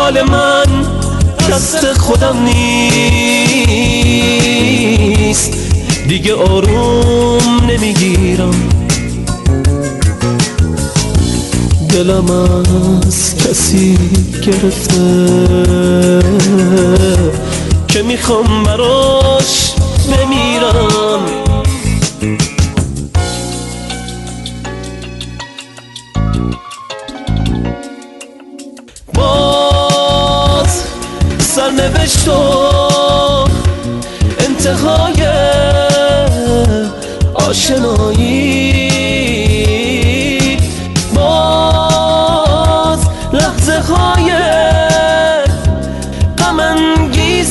حال من دست خودم نیست، دیگه آروم نمیگیرم. دلم از کسی گرفته که میخوام براش بمیرم. باز سرنوشت و انتهای آشنایی، باز لحظه های غم انگیز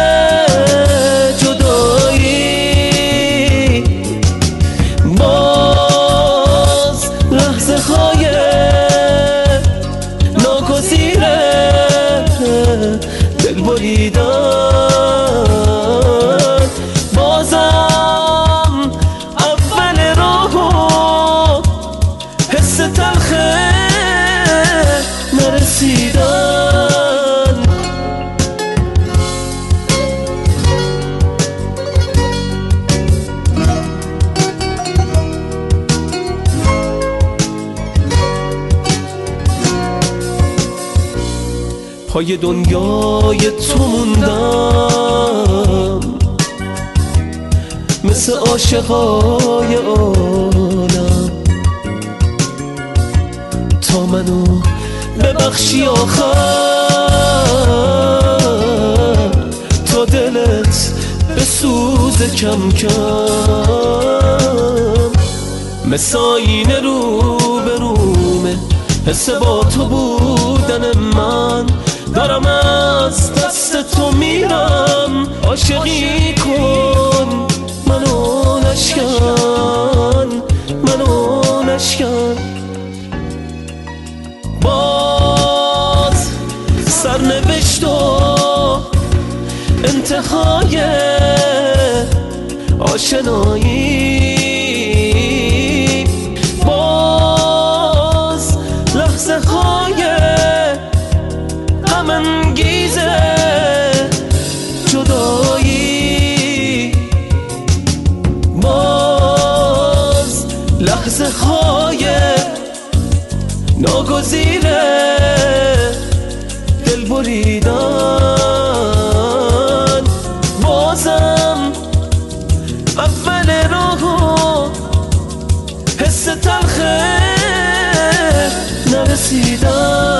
جدایی، باز لحظه های ناگزیر دل بریدن. بازم اول راهو حس تلخه نرسیدن. پای دنیای تو موندم مثل عاشقای عالم، تا منو ببخشی آخر، تا دلت بسوزه کم کم. مثل آینه رو به رومه حس با تو بودن من، دارم از دست تو میرم. عاشقی کن منو نشکن، منو نشکن. باز سرنوشت و انتهای آشنایی، باز لحظه های غم انگیز جدایی، باز لحظه های ناگزیر دل بریدن. بازم اول راهو حس تلخه نرسیدن.